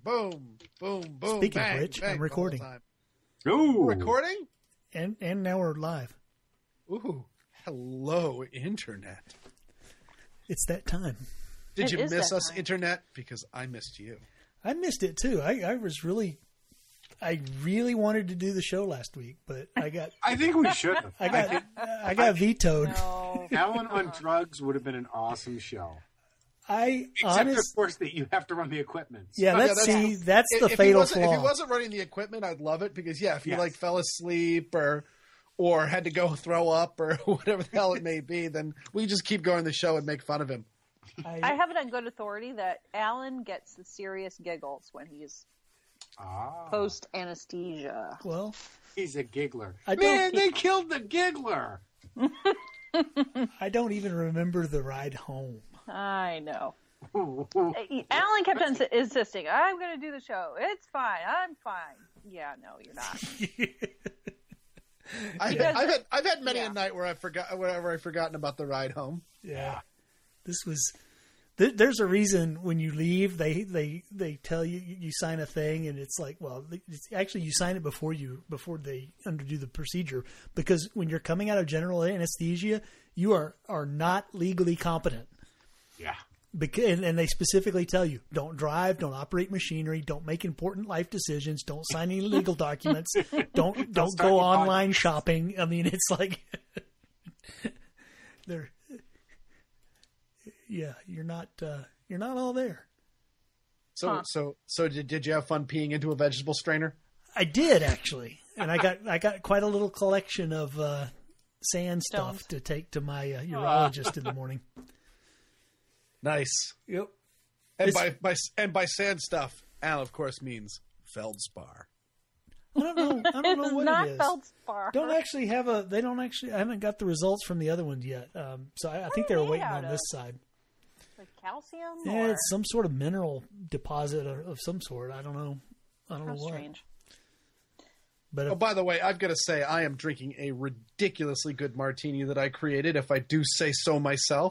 boom, boom, boom. Speaking bang, of which, bang I'm recording. the whole time. Ooh. We're recording? And now we're live. Ooh, hello, Internet. It's that time. Did It you is miss that us, time. Internet? Because I missed you. I missed it too. I really wanted to do the show last week, but I think we should have. I got vetoed. No. Alan on drugs would have been an awesome show. Except of course, that you have to run the equipment. Yeah, that's the If fatal If he flaw. wasn't running the equipment, I'd love it because if you Yes. fell asleep or had to go throw up or whatever the hell it may be, then we just keep going the show and make fun of him. I have it on good authority that Alan gets the serious giggles when he's post anesthesia. Well, He's a giggler. don't- They killed the giggler. I don't even remember the ride home. I know. Alan kept on insisting, "I'm going to do the show. It's fine. I'm fine." Yeah, no, you're not. I've had many Yeah. a night where I've forgotten about the ride home. Yeah, this was. There's a reason when you leave, they tell you sign a thing, and it's like, well, actually you sign it before they undo the procedure, because when you're coming out of general anesthesia, you are not legally competent. Yeah. And they specifically tell you, don't drive, don't operate machinery, don't make important life decisions, don't sign any legal documents, don't start go your online podcast. shopping. I mean, it's like they're. Yeah, you're not all there. So did you have fun peeing into a vegetable strainer? I did actually, and I got quite a little collection of sand stuff Stones. to take to my urologist in the morning. Nice. Yep. And by sand stuff, Al of course means feldspar. I don't know what Not it is. feldspar. I haven't got the results from the other ones yet. So I think they were waiting on this side. Like calcium? Yeah, or? it's some sort of mineral deposit of some sort. I don't know. How what. strange. But Oh, by the way, I've got to say I am drinking a ridiculously good martini that I created, if I do say so myself.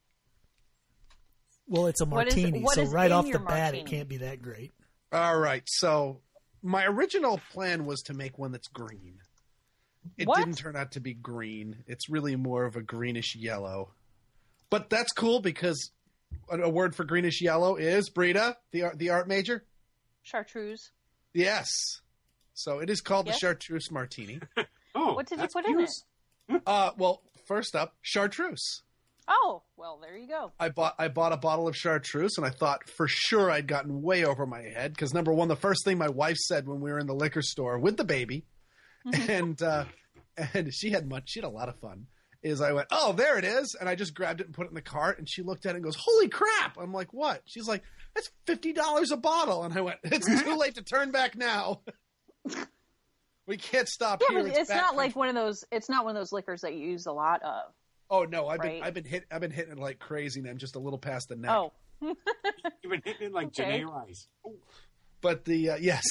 well, it's a martini, what so is right in off the your bat, it martini? can't be that great. All right, so my original plan was to make one that's green. It What? didn't turn out to be green. It's really more of a greenish yellow. But that's cool because a word for greenish yellow is, Brita, the art major? Chartreuse. Yes. So it is called Yes? the Chartreuse Martini. Oh, What did you that's put in cute. it? Well, first up, Chartreuse. Oh, well, there you go. I bought a bottle of Chartreuse, and I thought for sure I'd gotten way over my head because, number one, the first thing my wife said when we were in the liquor store with the baby, and she had a lot of fun, is I went, "Oh, there it is," and I just grabbed it and put it in the cart, and she looked at it and goes, "Holy crap!" I'm like, "What?" She's like, "That's $50 a bottle," and I went, "It's too late to turn back now. We can't stop Yeah, here." but it's back not like country." one of those. It's not one of those liquors that you use a lot of. Oh no, I've Right. been hitting it like crazy, and I'm just a little past the neck. Oh, You've been hitting it like Okay. Janae Rice. But yes.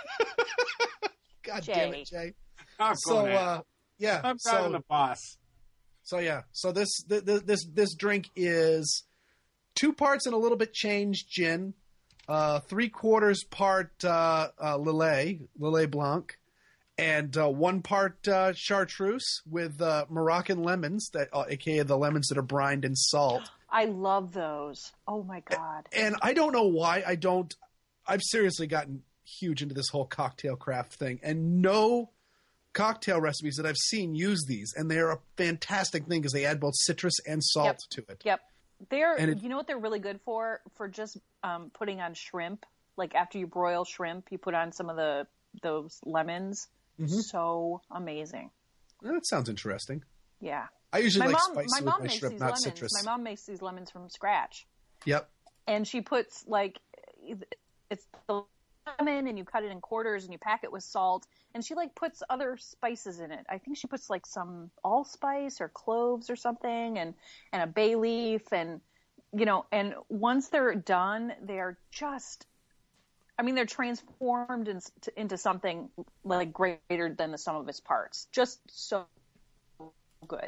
God damn it, Jay. Jay. Oh, So go ahead. yeah, I'm proud of the boss. so this drink is 2 parts and a little bit changed gin, 3/4 part Lillet Blanc, and 1 part chartreuse with Moroccan lemons, aka the lemons that are brined in salt. I love those. Oh my god. And I don't know why I've seriously gotten huge into this whole cocktail craft thing, and no cocktail recipes that I've seen use these, and they're a fantastic thing because they add both citrus and salt to it. Yep. And You know what they're really good for? For just putting on shrimp. Like after you broil shrimp, you put on some of those lemons. Mm-hmm. So amazing. Well, that sounds interesting. Yeah. I usually My like mom spicy with my makes shrimp, these not lemons. citrus. My mom makes these lemons from scratch. Yep. And she puts it's the lemon, and you cut it in quarters and you pack it with salt, and she puts other spices in it. I think she puts some allspice or cloves or something, and a bay leaf, and and once they're done, they're just, they're transformed into something like greater than the sum of its parts. Just so good.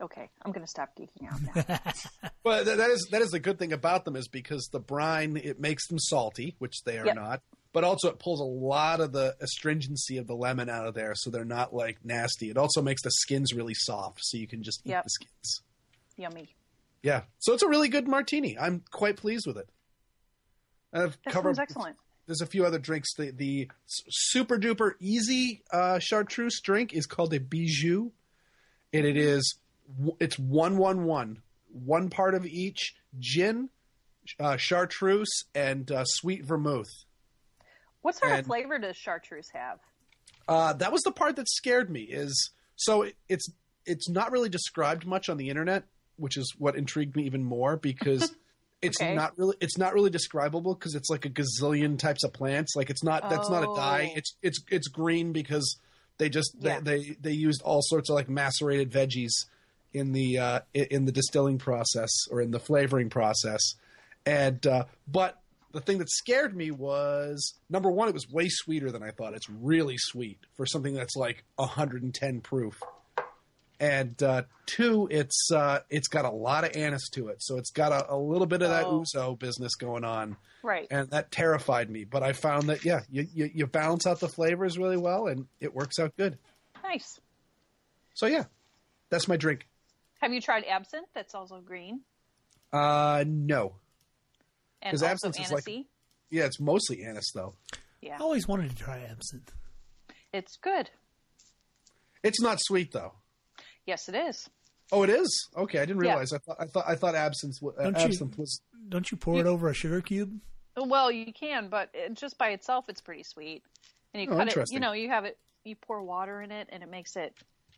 Okay, I'm going to stop geeking out now. But that is the good thing about them is because the brine, it makes them salty, which they are Yep. not. But also it pulls a lot of the astringency of the lemon out of there, so they're not like nasty. It also makes the skins really soft, so you can just eat Yep. the skins. Yummy. Yeah, so it's a really good martini. I'm quite pleased with it. I've That covered. sounds excellent. There's a few other drinks. The super duper easy chartreuse drink is called a bijou, and it's 1-1-1, one part of each gin, chartreuse, and sweet vermouth. What sort of And- flavor does chartreuse have? That was the part that scared me. It's not really described much on the internet, which is what intrigued me even more because it's Okay. not really describable because it's like a gazillion types of plants. Like that's not a dye. Oh. It's green because they just Yeah. they used all sorts of like macerated veggies in the distilling process or in the flavoring process, and but. The thing that scared me was, number one, it was way sweeter than I thought. It's really sweet for something that's like 110 proof. And two, it's got a lot of anise to it. So it's got a little bit of that Oh. ouzo business going on. Right. And that terrified me. But I found that, yeah, you balance out the flavors really well, and it works out good. Nice. So, yeah, that's my drink. Have you tried absinthe? That's also green. No. And 'Cause also absinthe is like- anisey. Yeah, it's mostly anise, though. Yeah. I always wanted to try absinthe. It's good. It's not sweet, though. Yes, it is. Oh, it is? Okay, I didn't Yeah. realize. I thought absinthe was. Don't you pour it over a sugar cube? Well, you can, but just by itself, it's pretty sweet. And you Oh, cut it. interesting. You have it. You pour water in it, and it makes it.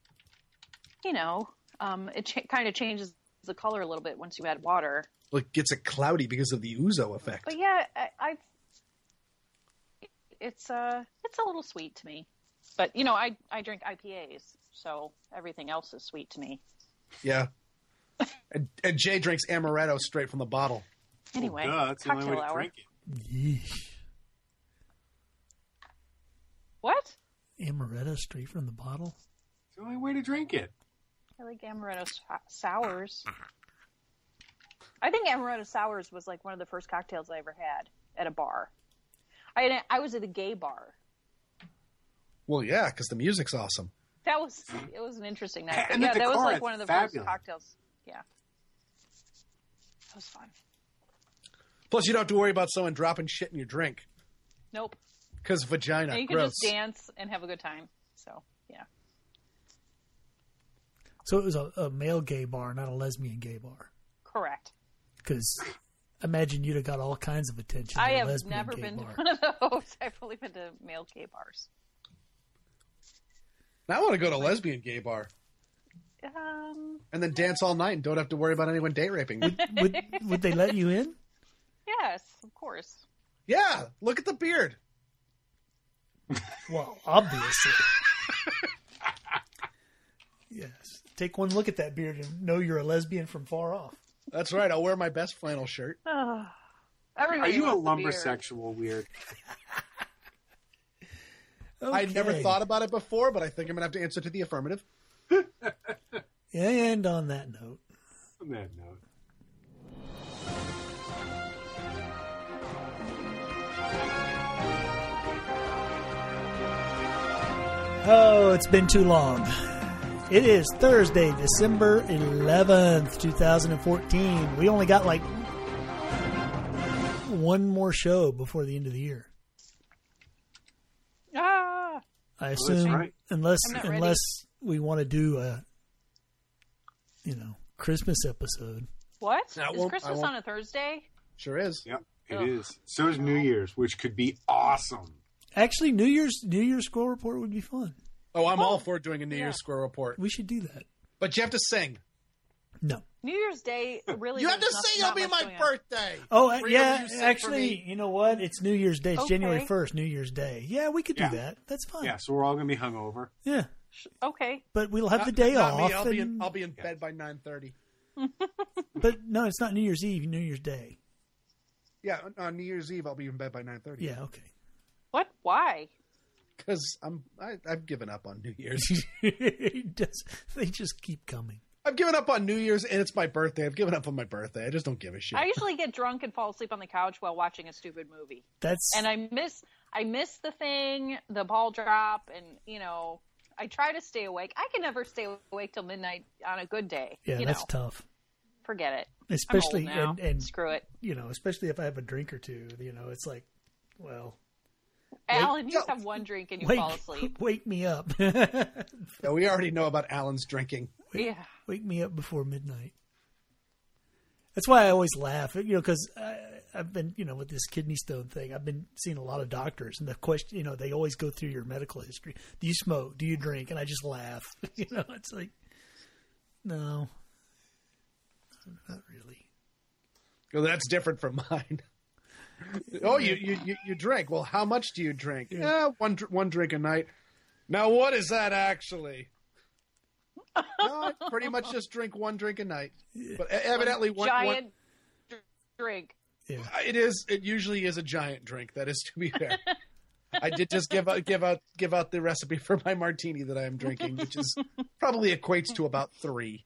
It kind of changes the color a little bit once you add water. Like gets it cloudy because of the ouzo effect. But yeah, it's a little sweet to me. But I drink IPAs, so everything else is sweet to me. Yeah. and Jay drinks amaretto straight from the bottle. Anyway, Duh, that's the only way cocktail to hour. drink it. Yeesh. What? Amaretto straight from the bottle? It's the only way to drink it. I like amaretto sours. I think amaretto sours was like one of the first cocktails I ever had at a bar. I was at a gay bar. Well, yeah, because the music's awesome. It was an interesting night. But And the yeah, that was decor like is one of the fabulous. first cocktails. Yeah. That was fun. Plus, you don't have to worry about someone dropping shit in your drink Nope. because vagina. And you can Gross. just dance and have a good time. So, yeah. So it was a male gay bar, not a lesbian gay bar. Correct. Because imagine you'd have got all kinds of attention. I at a have lesbian never gay been bar. to one of those. I've only been to male gay bars. Now I want to go to a lesbian gay bar and then dance all night and don't have to worry about anyone date raping me. Would they let you in? Yes, of course. Yeah, look at the beard. Well, obviously. Yes. Take one look at that beard and know you're a lesbian from far off. That's right. I'll wear my best flannel shirt. Are Everybody you a wants the beard. lumbersexual weird? I'd never Okay. thought about it before, but I think I'm going to have to answer to the affirmative. And on that note, On that note. oh, it's been too long. It is Thursday, December 11th, 2014. We only got like one more show before the end of the year. Ah, I that's assume, right. unless I'm not ready. unless we want to do a Christmas episode. what? I Is won't- I Christmas won't. on a Thursday? Sure is. Yep, it Ugh. is. So is New Year's, which could be awesome. Actually, New Year's Squirrel Report would be fun. Oh, I'm all for doing a New Yeah. Year's Squirrel Report. We should do that. But you have to sing. No. New Year's Day really. You have to there's sing. not It'll be much my going on. birthday. Oh, Freedom yeah. you sing for Actually, me. you know what? It's New Year's Day. It's Okay. January 1st, New Year's Day. Yeah, we could do Yeah. that. That's fine. Yeah, so we're all going to be hungover. Yeah. Okay. But we'll have the Not- day not off. Me. and- I'll be in bed by 9:30. But no, it's not New Year's Eve, New Year's Day. Yeah, on New Year's Eve I'll be in bed by 9:30. Yeah, okay. What? Why? Because I've given up on New Year's. They just keep coming. I've given up on New Year's, and it's my birthday. I've given up on my birthday. I just don't give a shit. I usually get drunk and fall asleep on the couch while watching a stupid movie. And I miss the thing, the ball drop, and I try to stay awake. I can never stay awake till midnight on a good day. Yeah, that's tough. Forget it. Especially I'm old now. and screw it. Especially if I have a drink or two. It's like, well. Alan, you have one drink and you fall asleep. Wake me up. Yeah, we already know about Alan's drinking. Wake me up before midnight. That's why I always laugh, because I've been, with this kidney stone thing, I've been seeing a lot of doctors, and the question, they always go through your medical history. Do you smoke? Do you drink? And I just laugh. It's like, no, not really. Well, that's different from mine. Oh, you drink. Well, how much do you drink? Yeah, one drink a night. Now, what is that actually? No, I pretty much just drink one drink a night. But evidently, one giant drink. Yeah. It usually is a giant drink. That is to be fair. I did just give out the recipe for my martini that I am drinking, which is probably equates to about 3.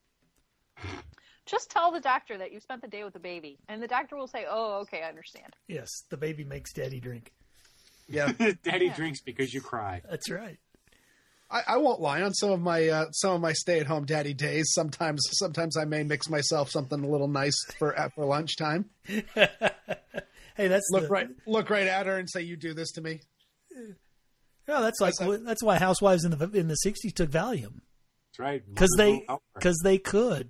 Just tell the doctor that you spent the day with the baby, and the doctor will say, "Oh, okay, I understand." Yes, the baby makes daddy drink. Yeah, Daddy drinks because you cry. That's right. I won't lie. On some of my stay-at-home daddy days, sometimes I may mix myself something a little nice for lunchtime. Hey, that's look right at her and say, "You do this to me." No, that's why housewives in the '60s took Valium. That's right, because they could.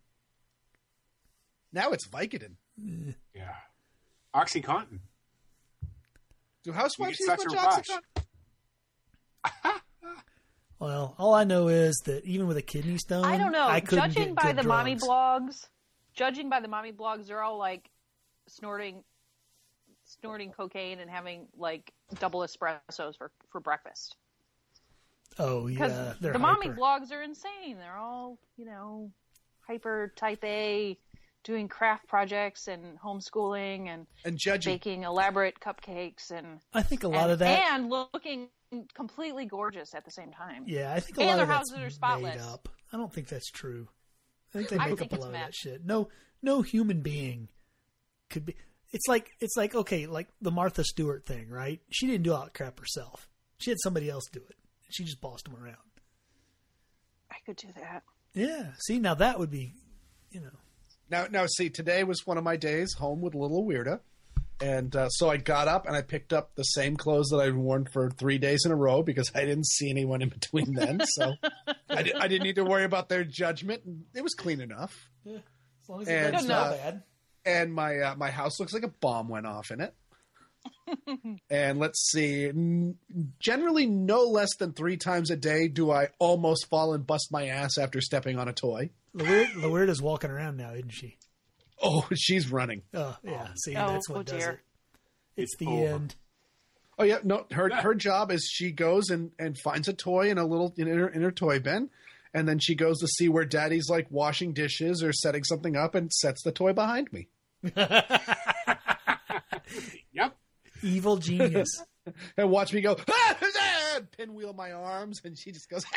Now it's Vicodin. Yeah, OxyContin. Do housewives use such much a rush. OxyContin? Well, all I know is that even with a kidney stone, I don't know. I couldn't Judging get by good the mommy drugs. blogs, they're all like snorting cocaine and having like double espressos for breakfast. Oh yeah, the mommy blogs are insane. They're all hyper type A, doing craft projects and homeschooling and judging, baking elaborate cupcakes and I think a lot of that and looking completely gorgeous at the same time. Yeah, I think a lot of that's houses are spotless. made up. I don't think that's true. I think they make up a lot of that shit. No human being could be. It's like okay, like the Martha Stewart thing, right? She didn't do all that crap herself. She had somebody else do it. She just bossed them around. I could do that. Yeah. See, now that would be, Now, see, today was one of my days home with little Weirda. And so I got up and I picked up the same clothes that I'd worn for 3 days in a row because I didn't see anyone in between then. So I didn't need to worry about their judgment. It was clean enough. Yeah, as long as it doesn't smell bad. And my house looks like a bomb went off in it. And let's see, generally no less than 3 times a day do I almost fall and bust my ass after stepping on a toy. Laweirda's walking around now, isn't she? Oh, she's running. Oh, yeah. See, that's what does it. It's the over. end. Oh, yeah. No, her job is she goes and finds a toy in her toy bin. And then she goes to see where daddy's like washing dishes or setting something up and sets the toy behind me. Yep. Evil genius. And watch me go, pinwheel my arms. And she just goes,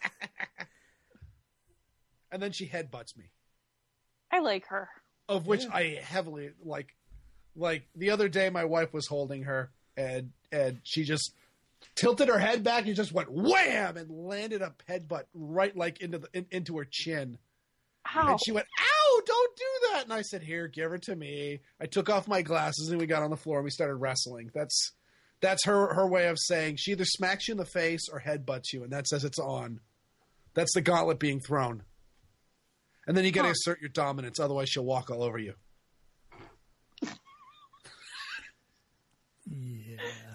and then she headbutts me. I like her. Of which I heavily like the other day my wife was holding her and she just tilted her head back and just went wham and landed a headbutt right like into her chin. Ow. And she went, ow, don't do that. And I said, here, give her to me. I took off my glasses and we got on the floor and we started wrestling. That's her way of saying she either smacks you in the face or headbutts you, and that says it's on. That's the gauntlet being thrown. And then you got to assert your dominance, otherwise she'll walk all over you. Yeah.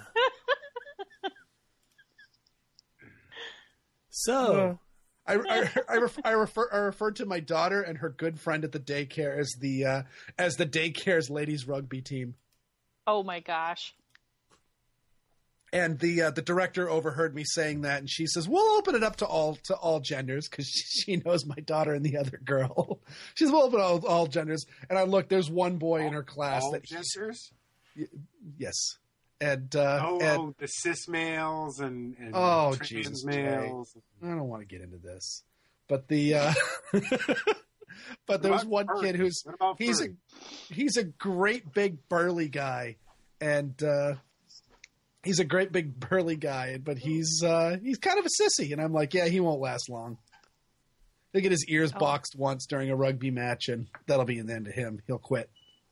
So I referred to my daughter and her good friend at the daycare as the daycare's ladies rugby team. Oh my gosh. And the director overheard me saying that, and she says, "We'll open it up to all genders," because she knows my daughter and the other girl. She's "We'll open it all genders." And I look, there's one boy in her class that genders. Yes, and the cis males and oh trans Jesus males. Jay. I don't want to get into this, But the but there was one kid who's What about furry? he's a great big burly guy, and he's a great big burly guy, but he's kind of a sissy, and I'm like, yeah, he won't last long. He'll get his ears boxed once during a rugby match, and that'll be an end to him. He'll quit.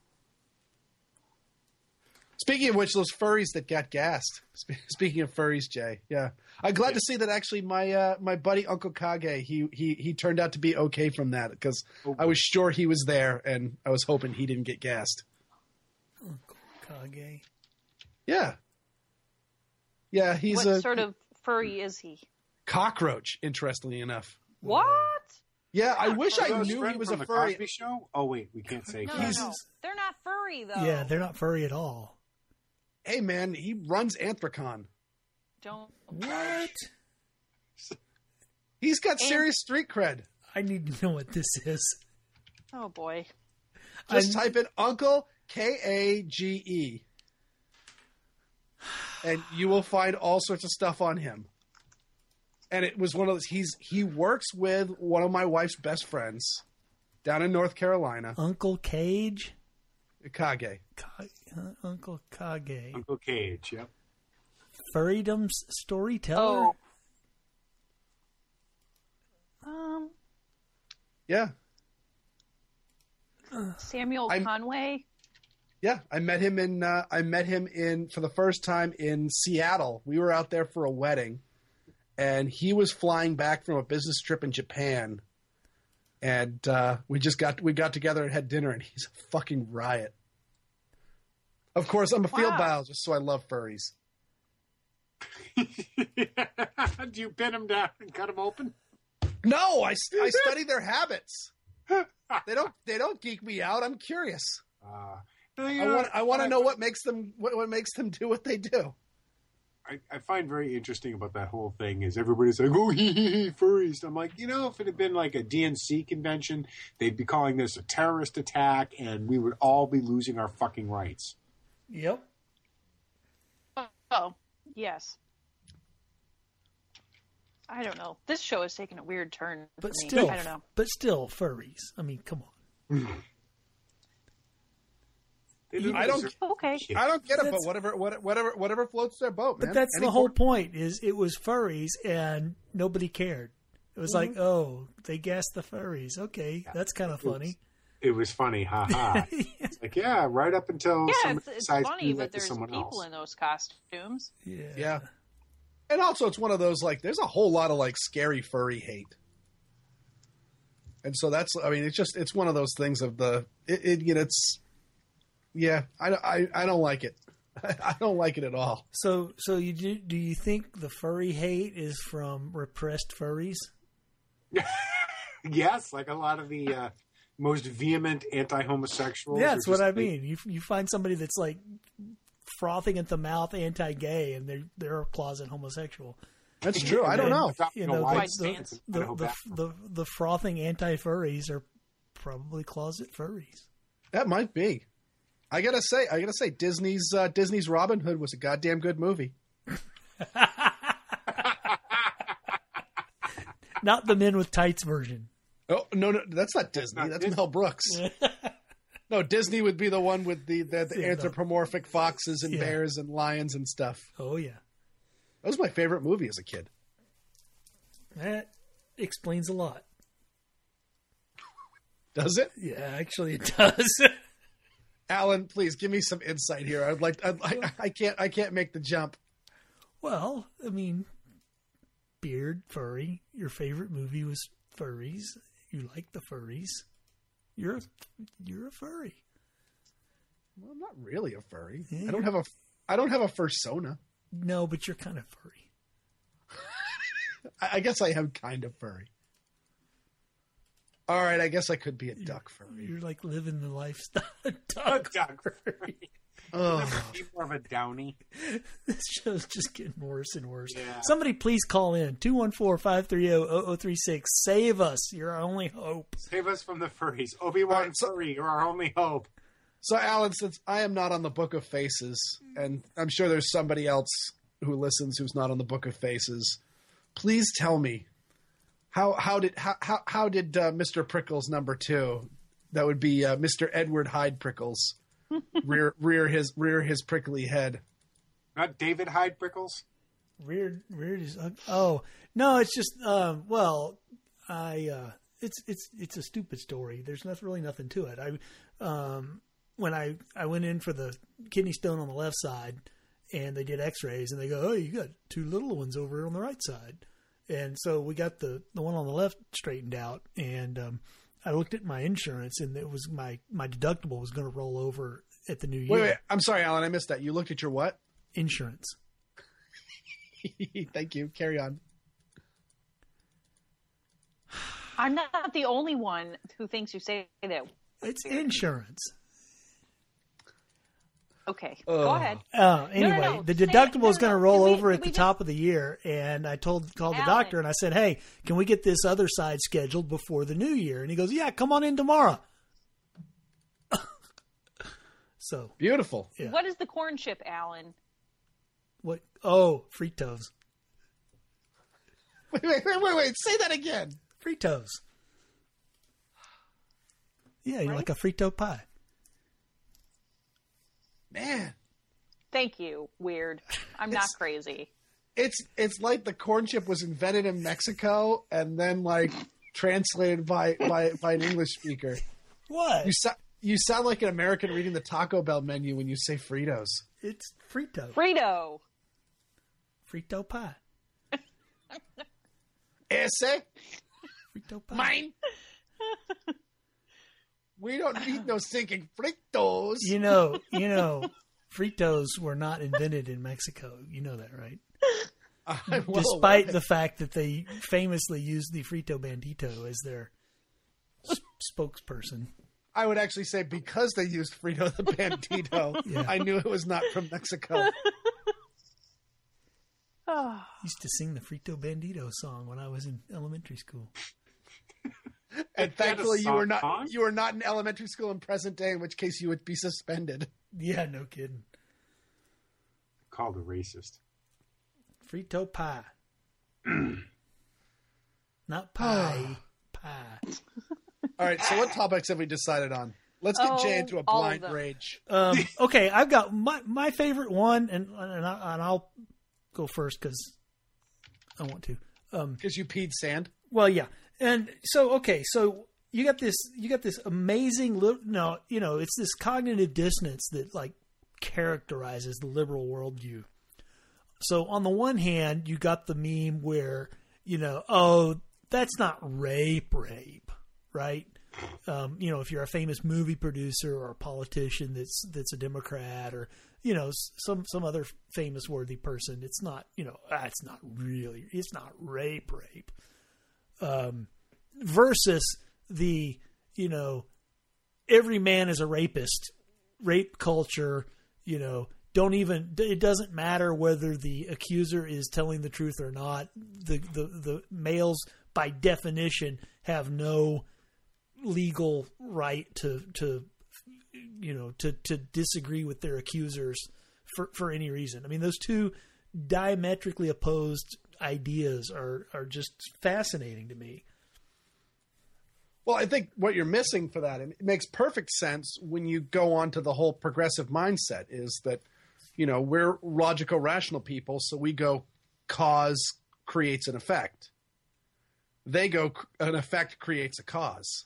Speaking of which, those furries that got gassed. Speaking of furries, Jay, yeah, I'm glad to see that. Actually, my buddy Uncle Kage, he turned out to be okay from that, because I was sure he was there, and I was hoping he didn't get gassed. Uncle Kage. Yeah, he's What sort of furry is he? cockroach. Interestingly enough, What? yeah, I wish I Those knew he friend was from a the furry. Cosby Show? Oh wait, we can't say. No, Cosby. no. They're not furry though. Yeah, they're not furry at all. Hey man, he runs Anthrocon. Don't. What? He's got serious street cred. I need to know what this is. Oh boy. Just type in Uncle Kage, and you will find all sorts of stuff on him. And it was one of those. He works with one of my wife's best friends down in North Carolina, Uncle Cage? Kage. Uncle Kage. Uncle Cage. Yep. Furrydom's storyteller? Oh. Yeah, Samuel Conway. yeah. I met him in for the first time in Seattle. We were out there for a wedding, and he was flying back from a business trip in Japan. And we got together and had dinner, and he's a fucking riot. Of course, I'm a field biologist, so I love furries. Do you pin him down and cut him open? No, I study their habits. They don't geek me out. I'm curious. I want to know what makes them do what they do. I find very interesting about that whole thing is everybody's like, oh, furries. I'm like, if it had been like a DNC convention, they'd be calling this a terrorist attack, and we would all be losing our fucking rights. Yep. Oh, yes. I don't know. This show has taken a weird turn. But for me. still, I don't know. But still, furries. I mean, come on. I don't get it, but whatever floats their boat, man. But that's the whole point. Is it was furries and nobody cared. It was like, oh, they gassed the furries. Okay, that's kind of funny. It was funny, haha. It's like, yeah, right up until someone it's decides funny, to do that but to there's someone people else. in those costumes. Yeah. And also, it's one of those, like, there's a whole lot of, like, scary furry hate. And so it's one of those things of I don't like it. I don't like it at all. So do you think the furry hate is from repressed furries? Yes, like a lot of the most vehement anti-homosexuals. Yeah, that's what I mean. You find somebody that's like frothing at the mouth anti-gay, and they're a closet homosexual. That's true. I don't know. The frothing anti-furries are probably closet furries. That might be. I gotta say, Disney's Robin Hood was a goddamn good movie. Not the Men with Tights version. Oh no, that's not Disney. That's Mel Brooks. No, Disney would be the one with the anthropomorphic foxes and bears and lions and stuff. Oh yeah, that was my favorite movie as a kid. That explains a lot. Does it? Yeah, actually, it does. Alan, please give me some insight here. I can't make the jump. Well, I mean, beard, furry. Your favorite movie was furries. You like the furries. You're a furry. Well, I'm not really a furry. Yeah. I don't have a fursona. No, but you're kind of furry. I guess I am kind of furry. All right, I guess I could be a duck furry. You're like living the lifestyle. Duck furry. Oh, more of a downy. This show's just getting worse and worse. Yeah. Somebody please call in 214-530-0036. Save us. You're our only hope. Save us from the furries. Obi-Wan furry, you're our only hope. So, Alan, since I am not on the Book of Faces, and I'm sure there's somebody else who listens who's not on the Book of Faces, please tell me, How did Mr. Prickles number 2, that would be Mr. Edward Hyde Prickles, rear his prickly head? Not David Hyde Prickles. Rear is oh no, it's just it's a stupid story. There's really nothing to it. When I went in for the kidney stone on the left side, and they did X-rays, and they go, "Oh, you got 2 little ones over on the right side," and so we got the one on the left straightened out, and I looked at my insurance, and it was my deductible was going to roll over at the new year. Wait, I'm sorry, Alan, I missed that. You looked at your what? Insurance. Thank you. Carry on. I'm not the only one who thinks you say that. It's insurance. Okay, go ahead. Anyway, No. the deductible is going to roll over at the just top of the year, and I called the Alan. doctor, and I said, "Hey, can we get this other side scheduled before the new year?" And he goes, "Yeah, come on in tomorrow." So Beautiful. yeah. What is the corn chip, Alan? What? Oh, Fritos. Wait. Say that again. Fritos. Yeah, you're like a Frito pie. Man. Thank you. Weird. I'm not crazy. It's like the corn chip was invented in Mexico and then like translated by an English speaker. What? You sound like an American reading the Taco Bell menu when you say Fritos. It's Frito. Frito. Frito pie. Ese? Frito pie. Mine? We don't need no stinking Fritos. You know, Fritos were not invented in Mexico. You know that, right? I'm well Despite aware. the fact that they famously used the Frito Bandito as their spokesperson. I would actually say because they used Frito the Bandito, Yeah. I knew it was not from Mexico. Used to sing the Frito Bandito song when I was in elementary school. And thankfully you were not song? in elementary school in present day, in which case you would be suspended. Yeah, no kidding. Called a racist. Frito pie. Not pie. Pie. All right, so what topics have we decided on? Let's get Jay into a all of blind them. rage. Okay, I've got my favorite one, and I'll go first because I want to. Because you peed sand. Well, yeah, and so you got this amazing it's this cognitive dissonance that like characterizes the liberal worldview. So on the one hand, you got the meme where that's not rape, right? If you're a famous movie producer or a politician that's a Democrat or some other famous worthy person, it's not it's not rape. Versus the every man is a rapist, rape culture. It doesn't matter whether the accuser is telling the truth or not. The males by definition have no legal right to disagree with their accusers for any reason. I mean, those two diametrically opposed ideas are just fascinating to me. Well, I think what you're missing for that, and it makes perfect sense when you go on to the whole progressive mindset, is that, we're logical, rational people, so we go cause creates an effect. They go an effect creates a cause.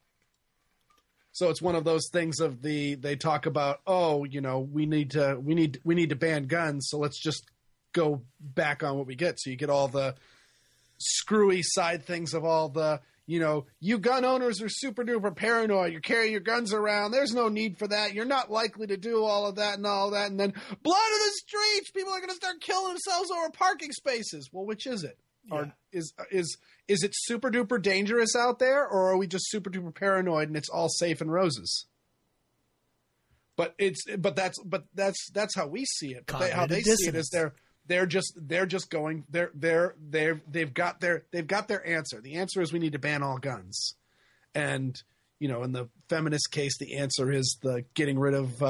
So it's one of those things of they talk about, we need to ban guns, so let's just go back on what we get. So you get all the screwy side things of all the, you gun owners are super duper paranoid. You carry your guns around. There's no need for that. You're not likely to do all of that and all that. And then blood in the streets. People are going to start killing themselves over parking spaces. Well, which is it? Yeah. Or is it super duper dangerous out there, or are we just super duper paranoid and it's all safe and roses? But that's how we see it. But how they see it is they've got their answer. The answer is we need to ban all guns. And, in the feminist case, the answer is the getting rid of,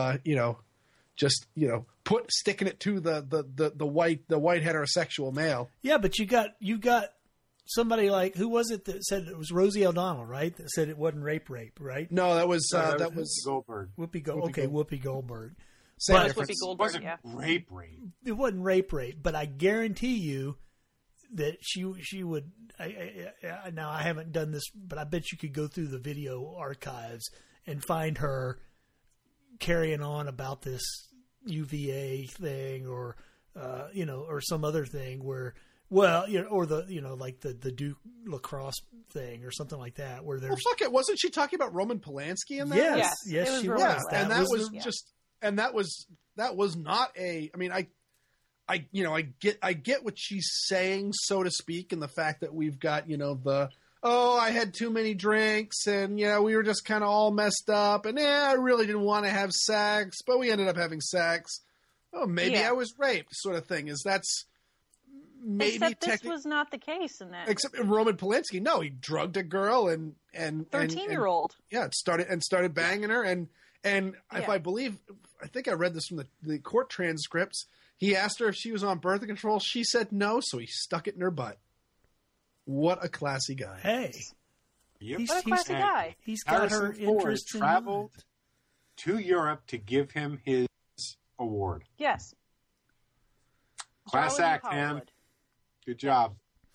sticking it to the white heterosexual male. Yeah, but you got somebody like, who was it that said it was Rosie O'Donnell, right? That said it wasn't rape, right? No, that was Goldberg. Whoopi Goldberg. Same But- difference. Whoopi It Goldberg, wasn't yeah. rape. It wasn't rape, but I guarantee you that she would. Now I haven't done this, but I bet you could go through the video archives and find her carrying on about this UVA thing, or or some other thing where, well, or like the Duke lacrosse thing or something like that, where there's. Well, fuck it. Wasn't she talking about Roman Polanski in that? Yes, Yes, it was she Roman was. Yeah, and that was the- just, and that was not a. I mean, I get what she's saying, so to speak, and the fact that we've got I had too many drinks and we were just kind of all messed up and I really didn't want to have sex, but we ended up having sex. Oh, maybe Yeah. I was raped, sort of thing. That's maybe Except this technically. was not the case in that. Except Roman Polanski, no, he drugged a girl and 13-year-old. started banging her and if Yeah. I think I read this from the court transcripts. He asked her if she was on birth control. She said no, so he stuck it in her butt. What a classy guy! Hey, Yep. He's- What a classy And guy. he's got her Harrison Ford interest in traveled to Europe to give him his award. Yes. Class Darling act, man. Hollywood. Good job.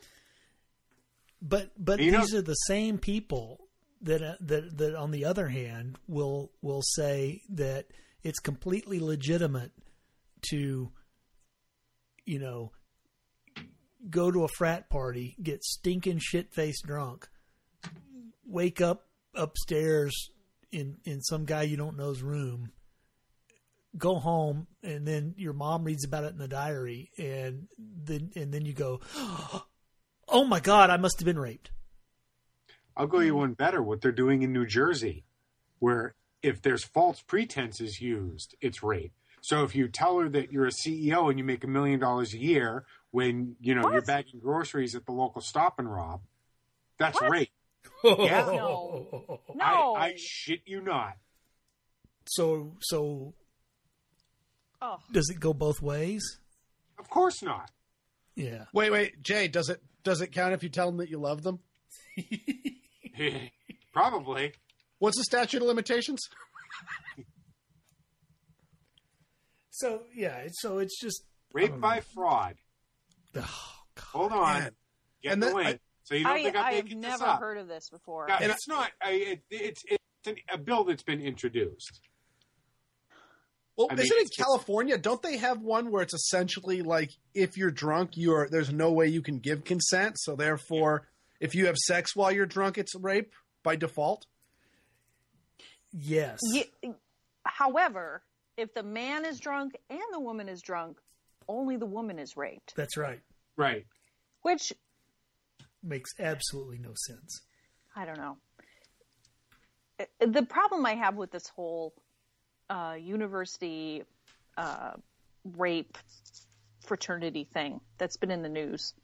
But You know- these are the same people that on the other hand will say that it's completely legitimate to go to a frat party, get stinking shit-faced drunk, wake up upstairs in some guy you don't know's room, go home, and then your mom reads about it in the diary, and then you go, oh my God, I must have been raped. I'll go you one better. What they're doing in New Jersey, where if there's false pretenses used, it's rape. So if you tell her that you're a CEO and you make $1 million a year when you're What? bagging groceries at the local Stop and Rob, that's What? rape. Yeah. No. No. I shit you not. So Oh. does it go both ways? Of course not. Yeah. Wait, Jay, does it count if you tell them that you love them? Probably. What's the statute of limitations? So it's just Rape by fraud. oh, God. Hold on. Man. Get And the then link. So you don't think I'm I have making this never up. heard of this before. Yeah, it's not. It's a bill that's been introduced. Well, I mean, isn't it it's- California? Don't they have one where it's essentially like if you're drunk, there's no way you can give consent. So therefore, if you have sex while you're drunk, it's rape by default. Yes. However, if the man is drunk and the woman is drunk, only the woman is raped. That's right. Right. Which, Makes absolutely no sense. I don't know. The problem I have with this whole university rape fraternity thing that's been in the news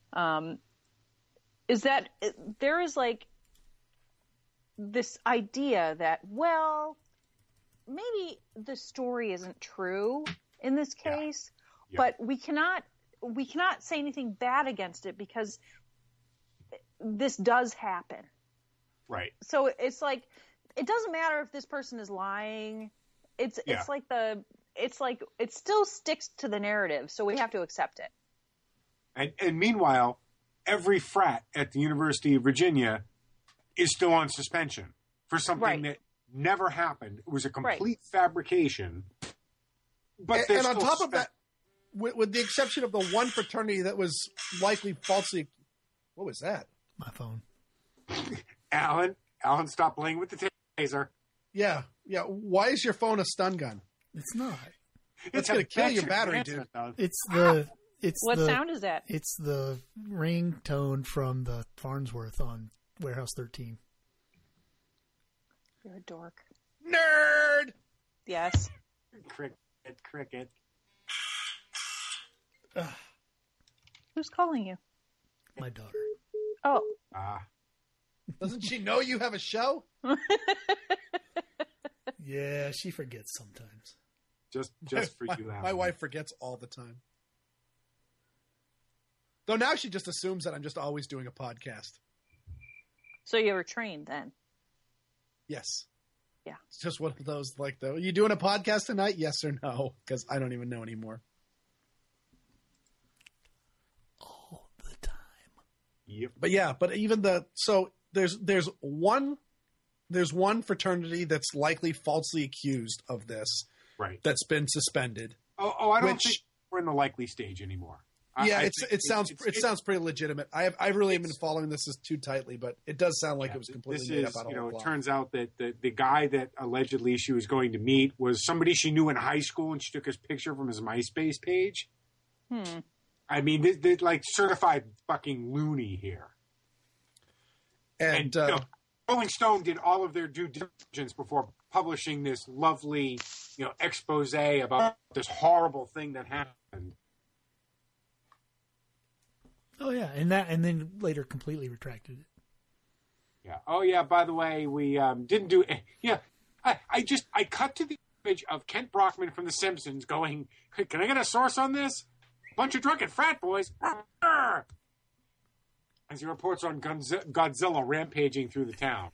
is that there is like this idea that, well, maybe the story isn't true in this case, Yeah. but we cannot say anything bad against it because this does happen. Right. So it's like it doesn't matter if this person is lying. It's like it still sticks to the narrative, so we have to accept it. And meanwhile, every frat at the University of Virginia is still on suspension for something Right. that never happened. It was a complete Right. fabrication. But they're And on still top of that, with the exception of the one fraternity that was likely falsely, what was that? My phone. Alan, stop playing with the taser. Yeah. Why is your phone a stun gun? It's not. That's a gonna kill your better battery, answer, dude. though. It's What the sound is that? It's the ringtone from the Farnsworth on Warehouse 13. You're a dork. Nerd. Yes. Cricket. Who's calling you? My daughter. Oh, Doesn't she know you have a show? Yeah, she forgets sometimes. just for you, Alan. My wife forgets all the time. Though now she just assumes that I'm just always doing a podcast. So you were trained then? Yes. Yeah. It's just one of those, like, though, you doing a podcast tonight? Yes or no? Because I don't even know anymore. All the time. Yep. But yeah, but even there's one fraternity that's likely falsely accused of this, Right. that's been suspended. I don't think we're in the likely stage anymore. It sounds pretty legitimate. I've really been following this too tightly, but it does sound like it was completely made up out of whole It cloth. turns out that the guy that allegedly she was going to meet was somebody she knew in high school, and she took his picture from his MySpace page. I mean, they're like certified fucking loony here. And Rolling Stone did all of their due diligence before publishing this lovely, expose about this horrible thing that happened. Oh yeah, and then later completely retracted it. Yeah. Oh yeah. By the way, we didn't do. Yeah. I cut to the image of Kent Brockman from The Simpsons going, "Can I get a source on this? Bunch of drunken frat boys." As he reports on Godzilla rampaging through the town.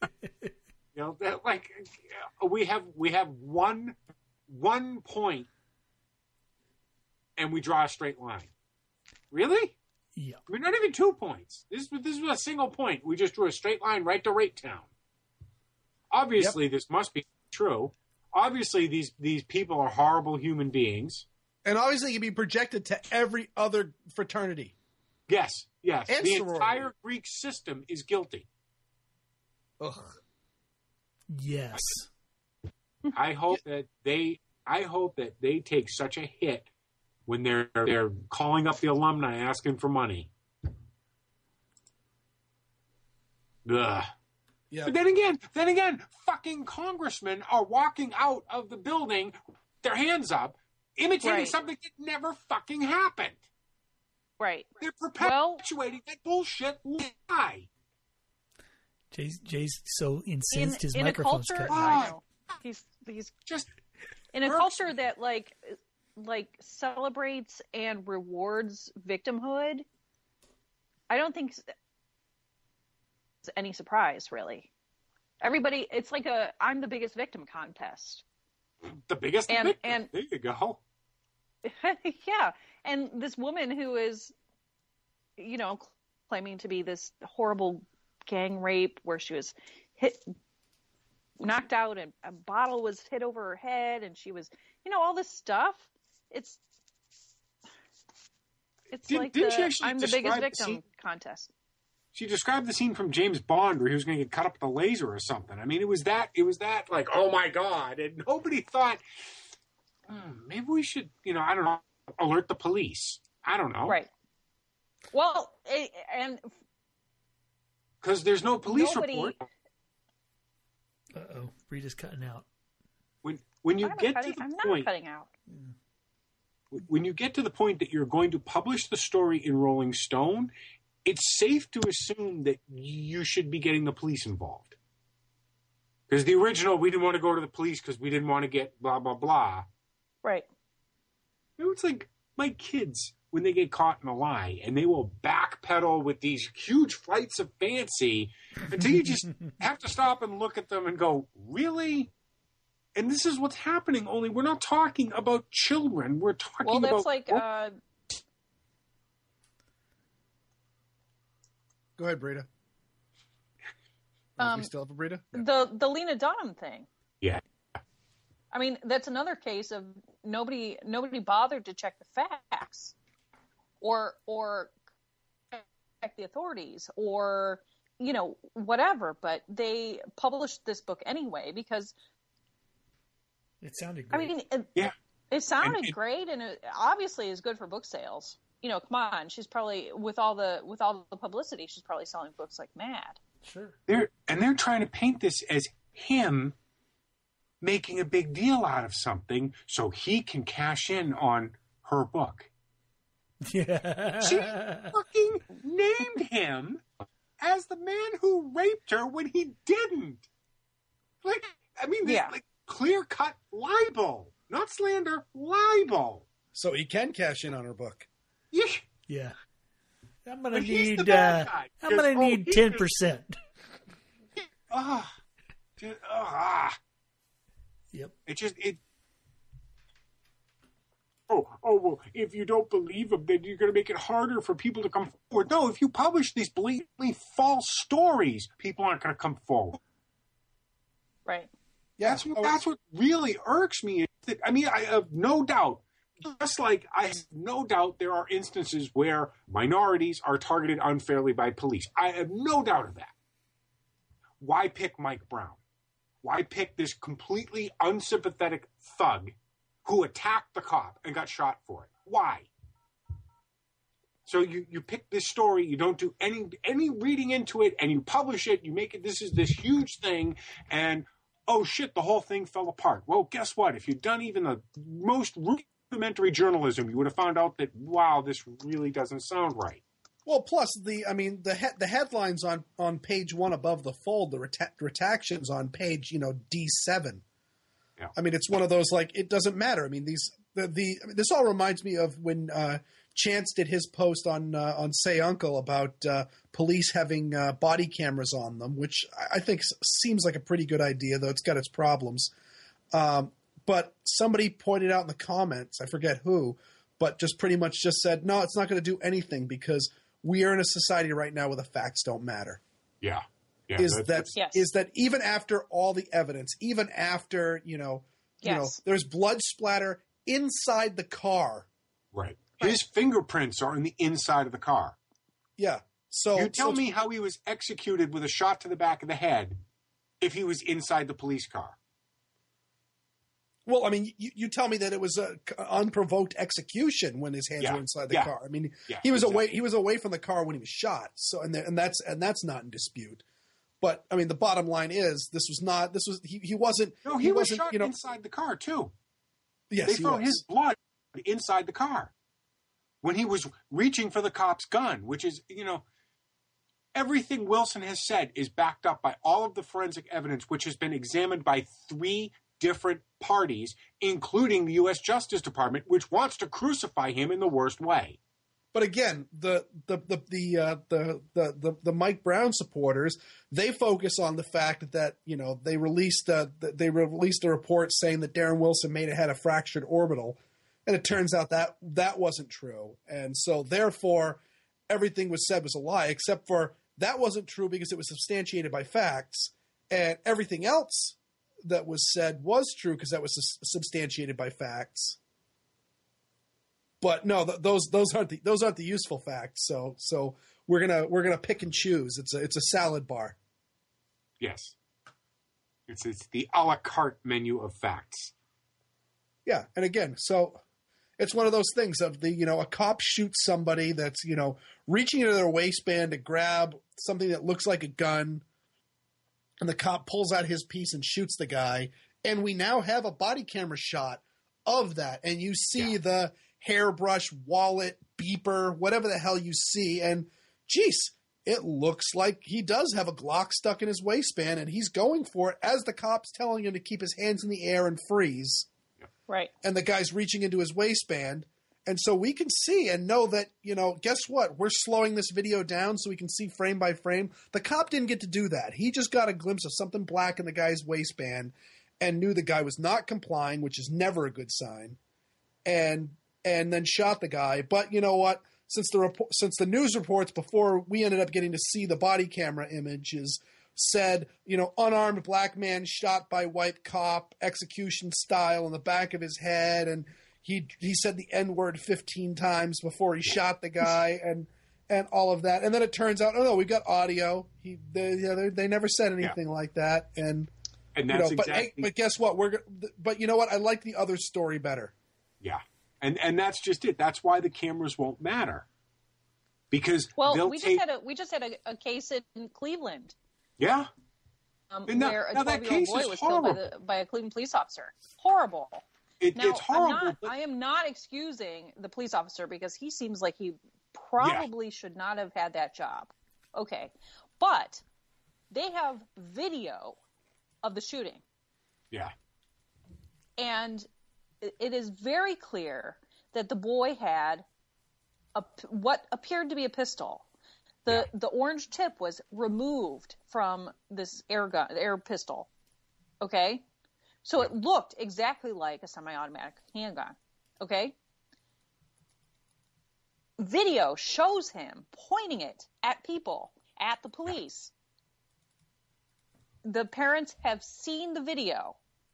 We have one point, and we draw a straight line. Really? Yeah. I mean, not even 2 points. This was a single point. We just drew a straight line right to Rate Town. Obviously, This must be true. Obviously, these people are horrible human beings. And obviously, it can be projected to every other fraternity. Yes. And The sorority. entire Greek system is guilty. Ugh. Yes. I hope that they take such a hit when they're calling up the alumni asking for money. Ugh. Yeah. But then again, fucking congressmen are walking out of the building, their hands up, imitating Right. something that never fucking happened. Right. They're perpetuating that bullshit lie. Jay's so incensed his in a microphone's culture, cut. I know. He's Just in a Hurts. culture that like celebrates and rewards victimhood. I don't think it's any surprise, really. Everybody, it's like a "I'm the biggest victim" contest. the biggest And- victim. and- There you go. Yeah, and this woman who is, claiming to be this horrible gang rape where she was knocked out and a bottle was hit over her head and she was, all this stuff. It's like Didn't she actually "I'm the biggest describe the victim" scene? contest. She described the scene from James Bond where he was going to get cut up with a laser or something. I mean, it was that like, oh my God. And nobody thought, maybe we should, I don't know, alert the police. I don't know. Right. Well, and Because there's no police nobody. report. Uh-oh. Rita's cutting out. When you get to I'm the not point, cutting out. when you get to the point that you're going to publish the story in Rolling Stone, it's safe to assume that you should be getting the police involved. Because the original, we didn't want to go to the police because we didn't want to get blah, blah, blah. Right. It's like my kids, when they get caught in a lie, and they will backpedal with these huge flights of fancy until you just have to stop and look at them and go, really? And this is what's happening, only we're not talking about children. We're talking Well, that's about... like Go ahead, Brita. We still have a Brita? Yeah. the Lena Dunham thing. Yeah. I mean, that's another case of nobody bothered to check the facts, or check the authorities, or whatever. But they published this book anyway because It sounded great. I mean, And it sounded great, and it obviously is good for book sales. Come on, she's probably with all the publicity, she's probably selling books like mad. Sure. They're trying to paint this as him making a big deal out of something so he can cash in on her book. Yeah. She fucking named him as the man who raped her when he didn't. Like, I mean, this, like clear-cut libel. Not slander, libel. So he can cash in on her book. Yeah. Yeah. I'm gonna But he's need the bad guy. I'm gonna need 10%. Yep. Well, if you don't believe them, then you're going to make it harder for people to come forward. No, if you publish these blatantly false stories, people aren't going to come forward. Right. Yeah, That's what really irks me. I have no doubt, just like I have no doubt there are instances where minorities are targeted unfairly by police. I have no doubt of that. Why pick Mike Brown? Why pick this completely unsympathetic thug who attacked the cop and got shot for it? Why? So you pick this story, you don't do any reading into it, and you publish it, you make it, this is this huge thing, and oh shit, the whole thing fell apart. Well, guess what? If you'd done even the most rudimentary journalism, you would have found out that, wow, this really doesn't sound right. Well, plus the headlines on page 1 above the fold, the retractions on page D7. Yeah. I mean, it's one of those, like, it doesn't matter. I mean, this all reminds me of when Chance did his post on Say Uncle about police having body cameras on them, which I think seems like a pretty good idea, though it's got its problems. But somebody pointed out in the comments, I forget who, but just pretty much just said, no, it's not going to do anything because we are in a society right now where the facts don't matter. Yeah. Is that even after all the evidence, even after, there's blood splatter inside the car. Right. His fingerprints are in the inside of the car. Yeah. So you tell me how he was executed with a shot to the back of the head if he was inside the police car. Well, I mean, you tell me that it was an unprovoked execution when his hands were inside the car. I mean, he was away. He was away from the car when he was shot. So, and that's not in dispute. But I mean, the bottom line is, he wasn't. No, he was shot inside the car too. Yes, they found his blood inside the car when he was reaching for the cop's gun, which is, everything Wilson has said is backed up by all of the forensic evidence, which has been examined by 3 different parties, including the U.S. Justice Department, which wants to crucify him in the worst way. But again, the Mike Brown supporters, they focus on the fact that they released a report saying that Darren Wilson may have had a fractured orbital, and it turns out that wasn't true, and so therefore everything was said was a lie, except for that wasn't true because it was substantiated by facts, and everything else that was said was true because that was substantiated by facts. But no, those aren't the useful facts. So we're gonna pick and choose. It's a salad bar. Yes, it's the a la carte menu of facts. Yeah, and again, so it's one of those things of a cop shoots somebody that's reaching into their waistband to grab something that looks like a gun, and the cop pulls out his piece and shoots the guy, and we now have a body camera shot of that, and you see the hairbrush, wallet, beeper, whatever the hell you see, and geez, it looks like he does have a Glock stuck in his waistband, and he's going for it as the cop's telling him to keep his hands in the air and freeze. Right. And the guy's reaching into his waistband. And so we can see and know that, guess what? We're slowing this video down so we can see frame by frame. The cop didn't get to do that. He just got a glimpse of something black in the guy's waistband and knew the guy was not complying, which is never a good sign, and then shot the guy. But you know what? Since the news reports before we ended up getting to see the body camera images said, unarmed black man shot by white cop, execution style in the back of his head, and he said the N-word 15 times before he shot the guy, and all of that. And then it turns out, oh no, we got audio. They never said anything like that. And that's exactly. But guess what? But you know what? I like the other story better. Yeah, and that's just it. That's why the cameras won't matter, because we just had a case in Cleveland. Yeah. Where a 12-year-old boy was killed by a Cleveland police officer. Horrible. It's horrible. I am not excusing the police officer because he seems like he probably should not have had that job. Okay. But they have video of the shooting. Yeah. And it is very clear that the boy had what appeared to be a pistol. The orange tip was removed from this air pistol. Okay? So it looked exactly like a semi-automatic handgun. Okay? Video shows him pointing it at people, at the police. The parents have seen the video.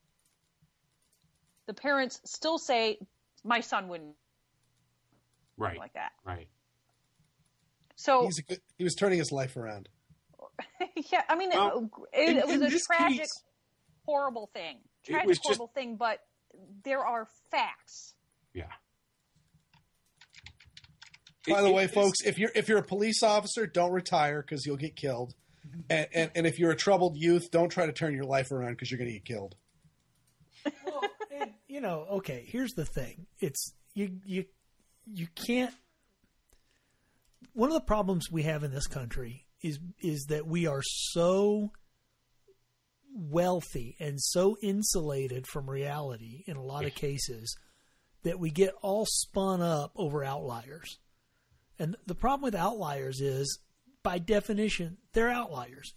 The parents still say, my son wouldn't like that. Right. So he was turning his life around. Yeah, I mean, it was a tragic, horrible thing. Horrible thing, but there are facts. Yeah. By the way, folks, if you're a police officer, don't retire because you'll get killed. And if you're a troubled youth, don't try to turn your life around because you're going to get killed. Well, and, okay, here's the thing. It's you can't. One of the problems we have in this country is that we are so wealthy and so insulated from reality in a lot of cases that we get all spun up over outliers. And the problem with outliers is, by definition, they're outliers.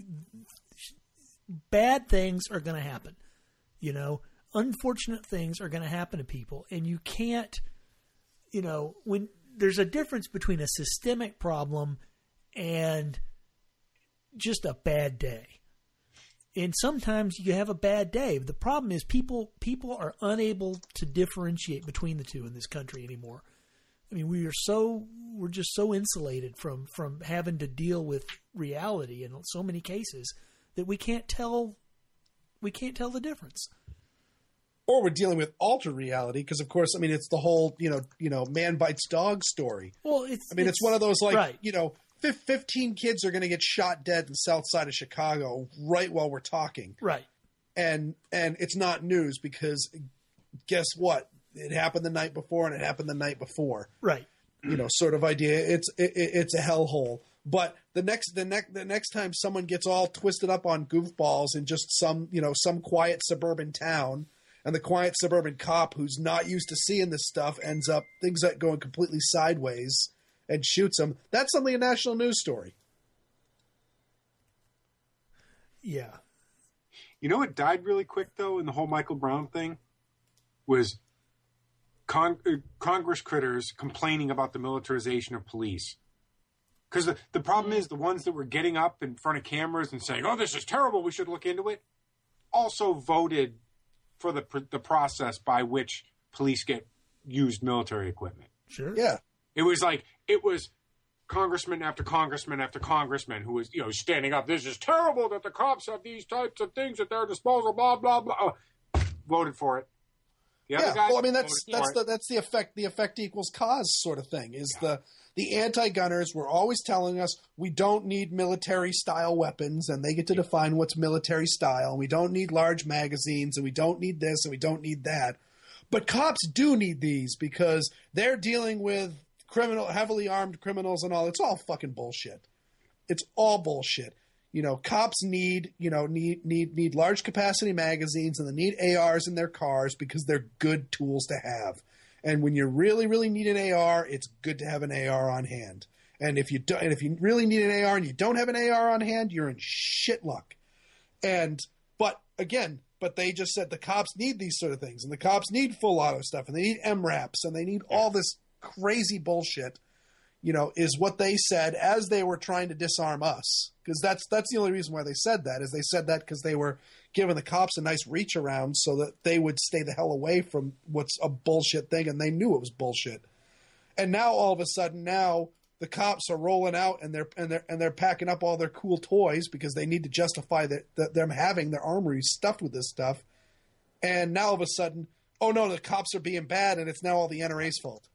Bad things are going to happen. Unfortunate things are going to happen to people, and you can't, when there's a difference between a systemic problem and just a bad day. And sometimes you have a bad day. The problem is people are unable to differentiate between the two in this country anymore. I mean, we're just so insulated from having to deal with reality in so many cases that we can't tell the difference. Or we're dealing with altered reality because, of course, I mean, it's the whole, man bites dog story. Well, it's one of those, 15 kids are going to get shot dead in the south side of Chicago right while we're talking. Right. And it's not news because guess what? It happened the night before and it happened the night before. Right. Sort of idea. It's a hellhole. But the next time someone gets all twisted up on goofballs in just some quiet suburban town, and the quiet suburban cop who's not used to seeing this stuff ends up things that going completely sideways and shoots him, that's suddenly a national news story. Yeah. You know what died really quick, though, in the whole Michael Brown thing? Was Congress critters complaining about the militarization of police. Because the problem is the ones that were getting up in front of cameras and saying, oh, this is terrible, we should look into it, also voted for the process by which police get used military equipment. Sure. Yeah. It was congressman after congressman after congressman who was, standing up. This is terrible that the cops have these types of things at their disposal, blah, blah, blah. Voted for it. The other guys, well, I mean, that's the effect. The effect equals cause sort of thing. The anti-gunners were always telling us we don't need military-style weapons, and they get to define what's military style. And we don't need large magazines, and we don't need this, and we don't need that. But cops do need these because they're dealing with heavily armed criminals and all. It's all fucking bullshit. It's all bullshit. Cops need large capacity magazines, and they need ARs in their cars because they're good tools to have. And when you really, really need an AR, it's good to have an AR on hand. And if you really need an AR and you don't have an AR on hand, you're in shit luck. But they just said the cops need these sort of things, and the cops need full auto stuff, and they need MRAPs, and they need all this crazy bullshit. Is what they said as they were trying to disarm us. Because that's the only reason why they said that, is they said that because they were giving the cops a nice reach around so that they would stay the hell away from what's a bullshit thing, and they knew it was bullshit. And now all of a sudden, the cops are rolling out and they're packing up all their cool toys because they need to justify that them having their armory stuffed with this stuff. And now all of a sudden, oh no, the cops are being bad, and it's now all the NRA's fault.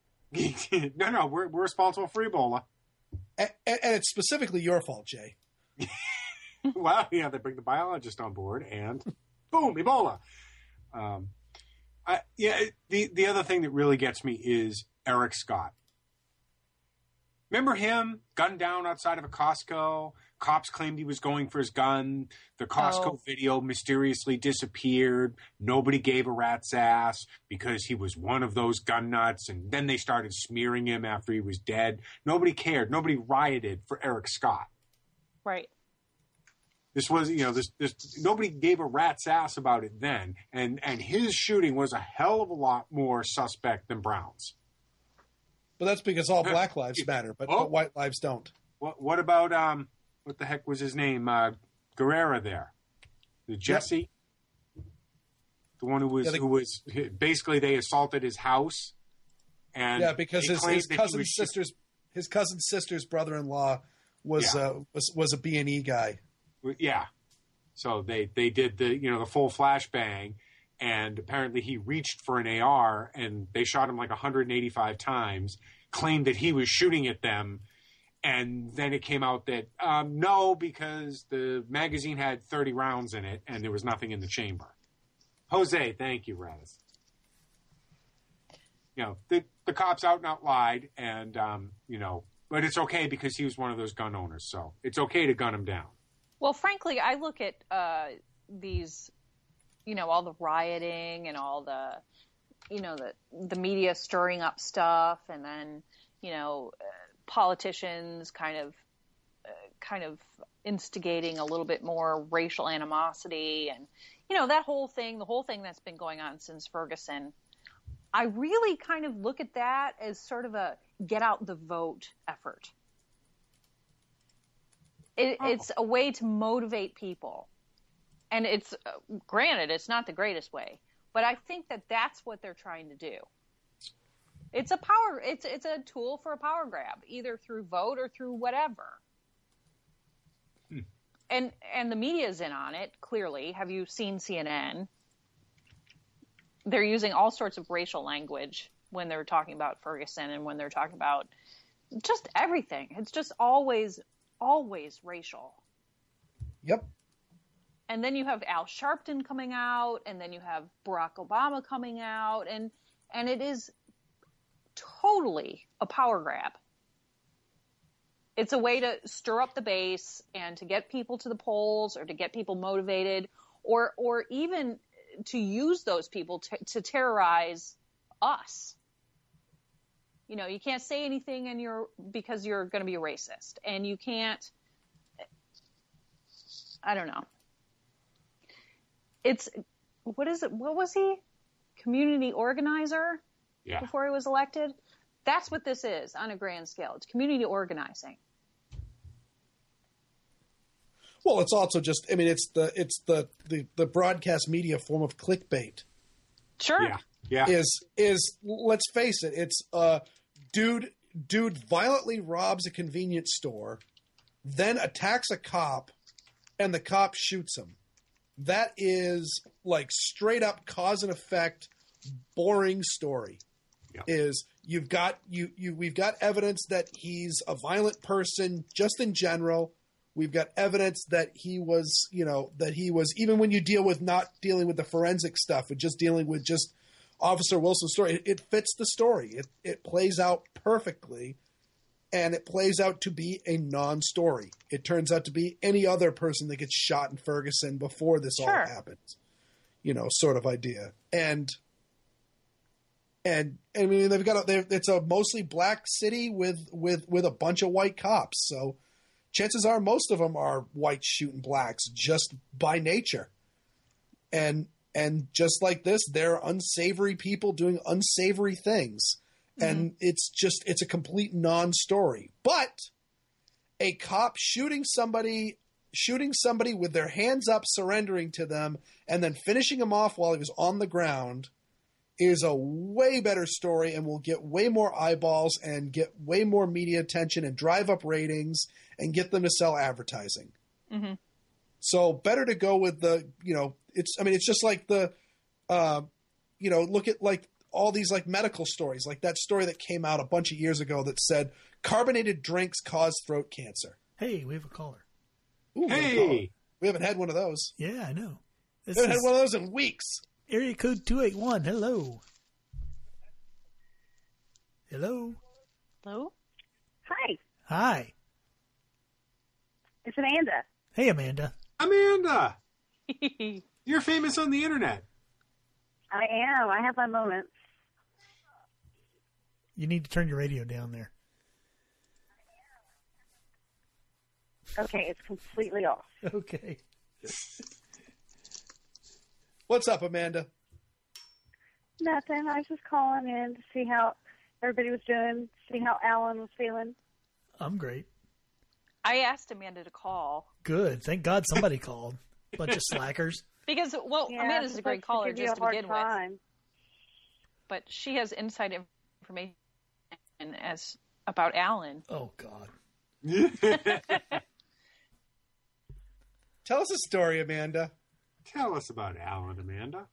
No, we're responsible for Ebola. And it's specifically your fault, Jay. Well, they bring the biologist on board, and boom, Ebola. The other thing that really gets me is Eric Scott. Remember him gunned down outside of a Costco, Cops claimed he was going for his gun. The Costco video mysteriously disappeared. Nobody gave a rat's ass because he was one of those gun nuts. And then they started smearing him after he was dead. Nobody cared. Nobody rioted for Eric Scott. Right. This was, nobody gave a rat's ass about it then. And his shooting was a hell of a lot more suspect than Brown's. But that's because all black lives matter, but white lives don't. What about, what the heck was his name? Guerrera there. The Jesse? Yep. The one who was basically they assaulted his house. And because his cousin's sister's brother-in-law was a B&E guy. Yeah. So they did the full flashbang, and apparently he reached for an AR and they shot him like 185 times, claimed that he was shooting at them. And then it came out that, no, because the magazine had 30 rounds in it and there was nothing in the chamber. Jose, thank you, Raz. The cops out and out lied, and, but it's okay because he was one of those gun owners. So it's okay to gun him down. Well, frankly, I look at these, all the rioting and all the, the media stirring up stuff, and then, politicians kind of instigating a little bit more racial animosity, and the whole thing that's been going on since Ferguson. I really kind of look at that as sort of a get out the vote effort. It's a way to motivate people, and it's granted it's not the greatest way, but I think that that's what they're trying to do. It's a tool for a power grab, either through vote or through whatever. And the media's in on it, clearly. Have you seen CNN? They're using all sorts of racial language when they're talking about Ferguson and when they're talking about just everything. It's just always racial. Yep. And then you have Al Sharpton coming out, and then you have Barack Obama coming out, and it is totally a power grab. It's a way to stir up the base and to get people to the polls or to get people motivated, or even to use those people to terrorize us. You can't say anything because you're going to be a racist, and you can't, I don't know. What was he? Community organizer? Yeah. Before he was elected? That's what this is on a grand scale. It's community organizing. Well, it's also just, it's the broadcast media form of clickbait. Sure. Yeah. Is let's face it, it's dude violently robs a convenience store, then attacks a cop, and the cop shoots him. That is like straight up cause and effect, boring story. Yeah. We've got evidence that he's a violent person just in general. We've got evidence that he was, even when you not dealing with the forensic stuff, but just dealing with just Officer Wilson's story, it fits the story. It plays out perfectly, and it plays out to be a non-story. It turns out to be any other person that gets shot in Ferguson before this all happens, sort of idea. And it's a mostly black city with a bunch of white cops. So chances are most of them are white shooting blacks just by nature. And just like this, they're unsavory people doing unsavory things. Mm-hmm. And it's a complete non-story. But a cop shooting somebody with their hands up, surrendering to them, and then finishing him off while he was on the ground is a way better story and will get way more eyeballs and get way more media attention and drive up ratings and get them to sell advertising. Mm-hmm. So better to go with it's just like look at like all these like medical stories, like that story that came out a bunch of years ago that said carbonated drinks cause throat cancer. Hey, we have a caller. Ooh, hey, we haven't had one of those. Yeah, I know. We haven't had one of those in weeks. Area code 281. Hello. Hello. Hi. Hi. It's Amanda. Hey, Amanda. Amanda, you're famous on the internet. I am. I have my moments. You need to turn your radio down there. Okay, it's completely off. Okay. What's up, Amanda? Nothing. I was just calling in to see how everybody was doing, see how Alan was feeling. I'm great. I asked Amanda to call. Good. Thank God somebody called. Bunch of slackers. Because, well, Yeah, Amanda's a great caller give you just a to begin hard with. time. But she has inside information as about Alan. Oh, God. Tell us a story, Amanda. Tell us about Alan, Amanda.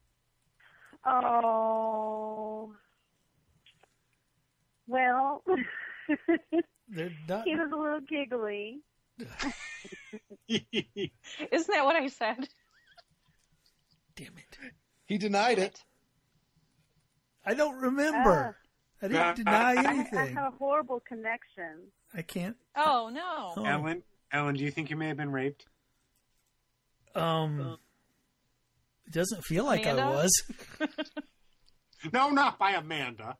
Oh. Well, They're not... he was a little giggly. Isn't that what I said? Damn it. He denied it. I don't remember. I didn't deny I anything. have a horrible connection. I can't. Oh, no. Oh. Ellen, do you think you may have been raped? It doesn't feel like Amanda? I was. No, not by Amanda.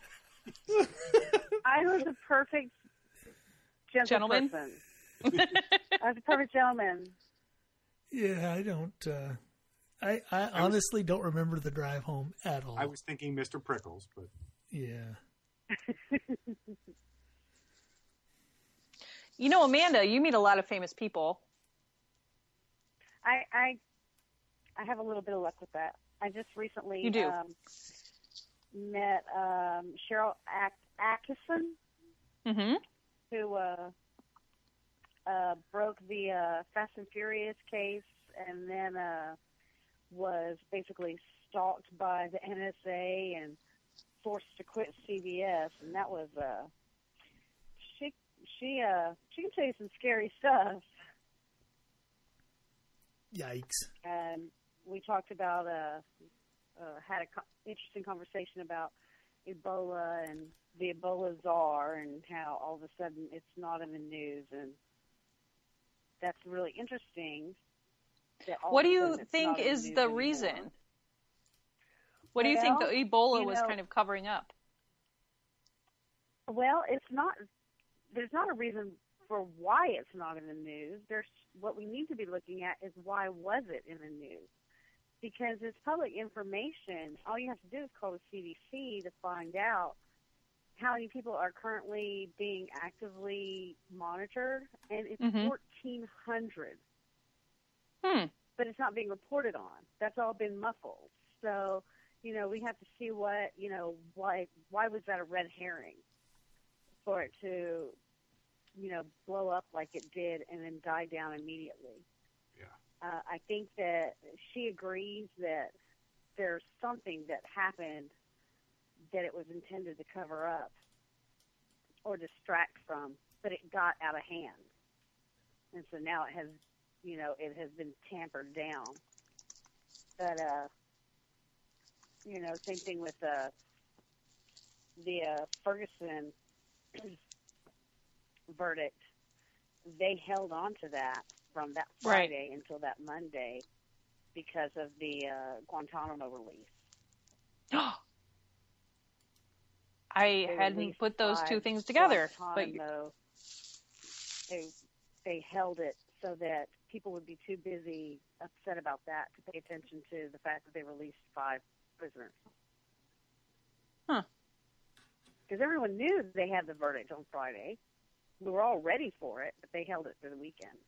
I was a perfect Gentleman? person. I was a perfect gentleman. Yeah, I don't. I honestly don't remember the drive home at all. I was thinking Mr. Prickles, but Yeah. You know, Amanda, you meet a lot of famous people. I have a little bit of luck with that. I just recently You do. met Cheryl Atkinson, Mm-hmm. who broke the Fast and Furious case, and then was basically stalked by the NSA and forced to quit CBS, and that was she can tell you some scary stuff. Yikes. And we talked about had an interesting conversation about Ebola and the Ebola czar, and how all of a sudden it's not in the news, and that's really interesting. That all What of do a you sudden it's think not in the is news the anymore. reason? What do you think the Well, Ebola you was know- kind of covering up? Well, it's not. There's not a reason for why it's not in the news. What we need to be looking at is why was it in the news? Because it's public information. All you have to do is call the CDC to find out how many people are currently being actively monitored, and it's Mhm. 1,400. But it's not being reported on. That's all been muffled. So, we have to see what, why was that a red herring for it to, blow up like it did and then die down immediately. Yeah. I think that she agrees that there's something that happened that it was intended to cover up or distract from, but it got out of hand. And so now it has, it has been tampered down. But, same thing with the Ferguson verdict. They held on to that from that Friday until that Monday because of the Guantanamo release. I They hadn't released put those 5 two things together. But Guantanamo. They held it so that people would be too busy upset about that to pay attention to the fact that they released 5 prisoners. Huh. Because everyone knew they had the verdict on Friday. We were all ready for it, but they held it for the weekend.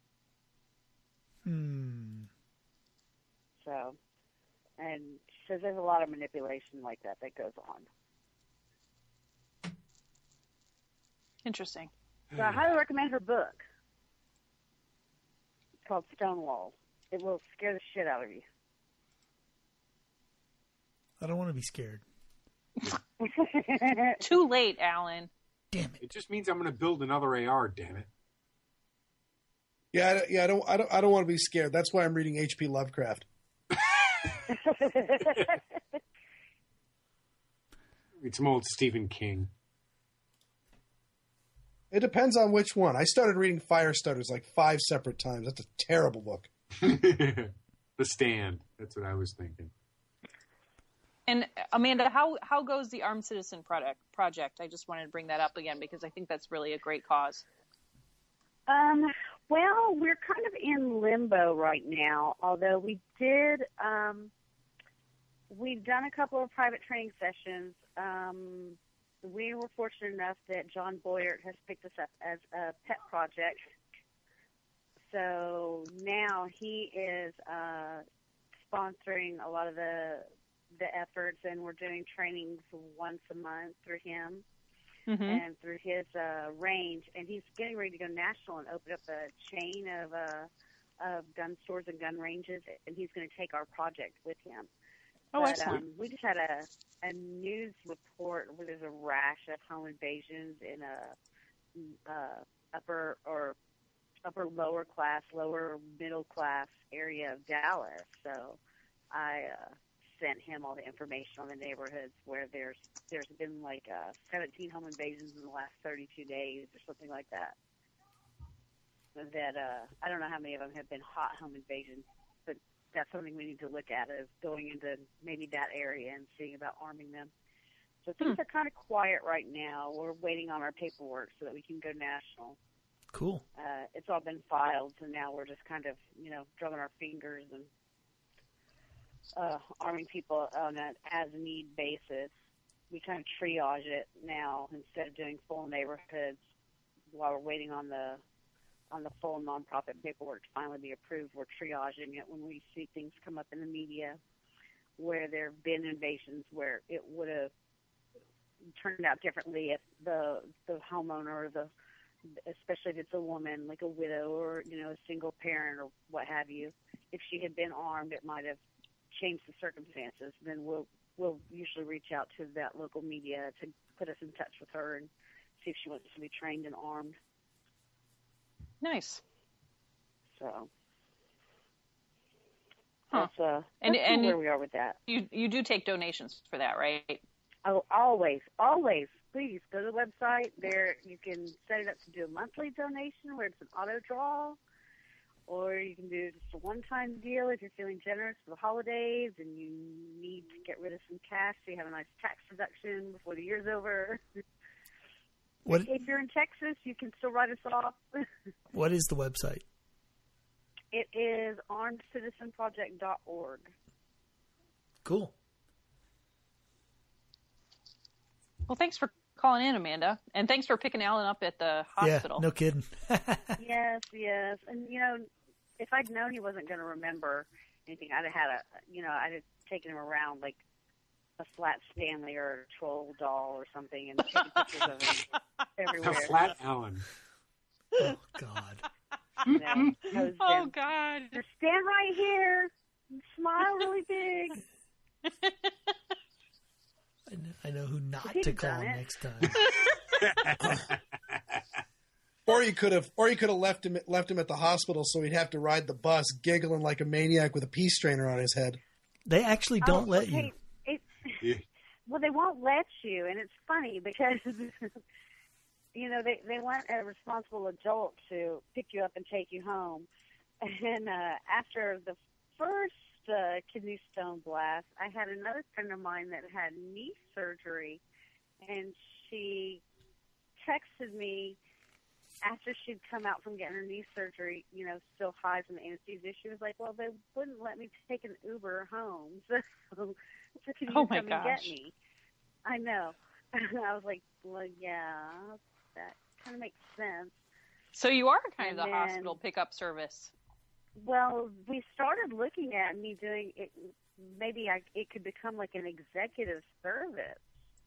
So, and she says there's a lot of manipulation like that goes on. interesting. So I highly recommend her book. It's called Stonewall. It will scare the shit out of you. I don't want to be scared. Too late, Alan. Damn it. It just means I'm going to build another AR, damn it. Yeah. I don't want to be scared. That's why I'm reading H.P. Lovecraft. It's some old Stephen King. It depends on which one. I started reading Firestarters like 5 separate times. That's a terrible book. The Stand. That's what I was thinking. And Amanda, how goes the Armed Citizen project? I just wanted to bring that up again because I think that's really a great cause. Well, we're kind of in limbo right now, although we've done a couple of private training sessions. We were fortunate enough that John Boyert has picked us up as a pet project. So now he is sponsoring a lot of the efforts, and we're doing trainings once a month through him. Mm-hmm. And through his range, and he's getting ready to go national and open up a chain of gun stores and gun ranges, and he's going to take our project with him. Oh, but, excellent. We just had a news report where there's a rash of home invasions in a upper lower class, lower middle class area of Dallas. So I sent him all the information on the neighborhoods where there's been like 17 home invasions in the last 32 days or something like that. That I don't know how many of them have been hot home invasions, but that's something we need to look at, is going into maybe that area and seeing about arming them. So things are kind of quiet right now. We're waiting on our paperwork so that we can go national. Cool. It's all been filed, so now we're just kind of, drumming our fingers and arming people on an as-need basis. We kind of triage it now instead of doing full neighborhoods while we're waiting on the full nonprofit paperwork to finally be approved. We're triaging it when we see things come up in the media where there have been invasions where it would have turned out differently if the homeowner, or especially if it's a woman, like a widow or a single parent or what have you, if she had been armed, it might have changed the circumstances. Then we'll usually reach out to that local media to put us in touch with her and see if she wants to be trained and armed. Nice. So that's and where we are with that. You do take donations for that, right? Oh, always. Please go to the website. There you can set it up to do a monthly donation where it's an auto draw, or you can do just a one-time deal if you're feeling generous for the holidays and you need to get rid of some cash so you have a nice tax deduction before the year's over. If you're in Texas, you can still write us off. What is the website? It is armedcitizenproject.org. Cool. Well, thanks for calling in, Amanda. And thanks for picking Alan up at the hospital. Yeah, no kidding. Yes. And, if I'd known he wasn't going to remember anything, I'd have taken him around like a flat Stanley or a troll doll or something and taken pictures of him everywhere. A flat Alan. Oh, God. Oh, God. Just stand right here and smile really big. I know who not to call next time. Or you could have left him at the hospital so he'd have to ride the bus giggling like a maniac with a pea strainer on his head. They actually don't let you. Well, they won't let you, and it's funny because they want a responsible adult to pick you up and take you home. And after the first kidney stone blast, I had another friend of mine that had knee surgery, and she texted me after she'd come out from getting her knee surgery, still high from the anesthesia. She was like, well, they wouldn't let me take an Uber home, so can you come and get me? I know. I was like, well, yeah, that kind of makes sense. So you are kind of the hospital pickup service. Well, we started looking at me doing it. Maybe it could become like an executive service.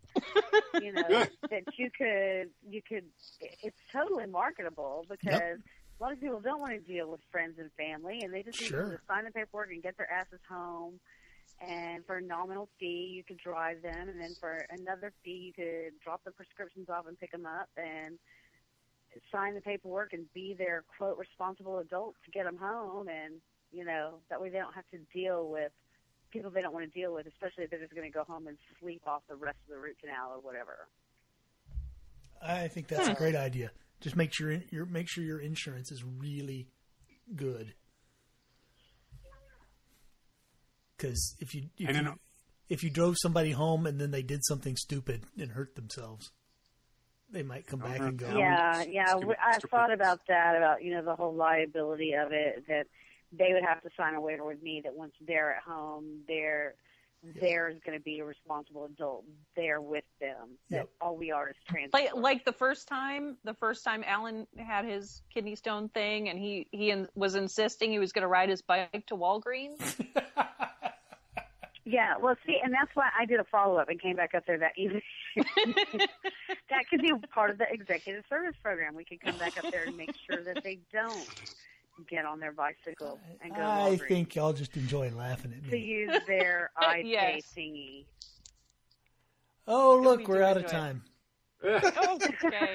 That you could. It's totally marketable because a lot of people don't want to deal with friends and family, and they just need to sign the paperwork and get their asses home. And for a nominal fee, you could drive them, and then for another fee, you could drop the prescriptions off and pick them up and sign the paperwork and be their, quote, responsible adult to get them home. And, that way they don't have to deal with people they don't want to deal with, especially if they're just going to go home and sleep off the rest of the root canal or whatever. I think that's a great idea. Just make sure your insurance is really good. Because if you drove somebody home and then they did something stupid and hurt themselves, they might come back and go. Yeah. I thought about that, about, the whole liability of it, that they would have to sign a waiver with me that once they're at home, there's going to be a responsible adult there with them. That all we are is transport. Like the first time Alan had his kidney stone thing, and he was insisting he was going to ride his bike to Walgreens. Yeah, well, see, and that's why I did a follow-up and came back up there that evening. That could be part of the executive service program. We could come back up there and make sure that they don't get on their bicycle and go to I Walgreens think y'all just enjoy laughing at me. to use their iPay Yes. thingy. Oh, look, We we're do out of enjoy it. time. Okay.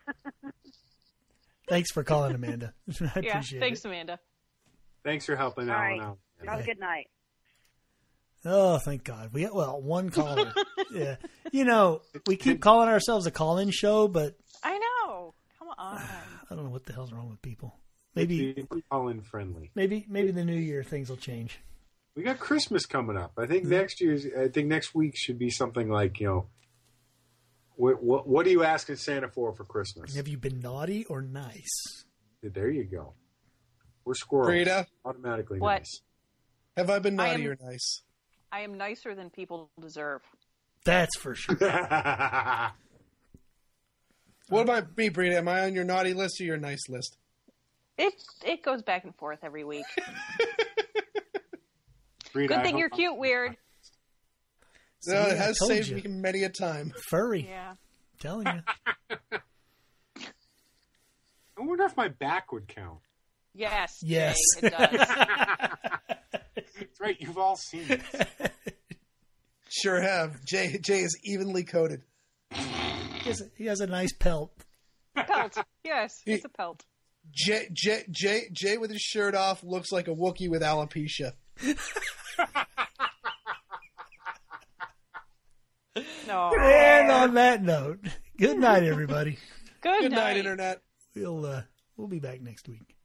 Thanks for calling, Amanda. I Yeah. appreciate Thanks, it. Amanda. Thanks for helping All Alan right. out. Have a good night. Oh, thank God. We got, one caller. Yeah. We keep calling ourselves a call-in show, but I know. Come on. I don't know what the hell's wrong with people. Maybe Colin friendly. maybe the new year things will change. We got Christmas coming up. I think next week should be something like, what are you asking Santa for Christmas? Have you been naughty or nice? There you go. We're squirrels. Frida? Automatically What? nice. Have I been I naughty am- or nice? I am nicer than people deserve. That's for sure. What about me, Brita? Am I on your naughty list or your nice list? It goes back and forth every week. Rita, Good I thing hope you're cute, Weird. See, No, I it has told saved you. me many a time. Furry. Yeah. Telling you. I wonder if my back would count. Yes. Yes. Jay, it does. That's right. You've all seen it. Sure have. Jay is evenly coated. He has a nice pelt. Pelt. Yes, it's a pelt. Jay with his shirt off looks like a Wookiee with alopecia. No. And on that note, good night, everybody. Good Good night, night. Internet. We'll be back next week.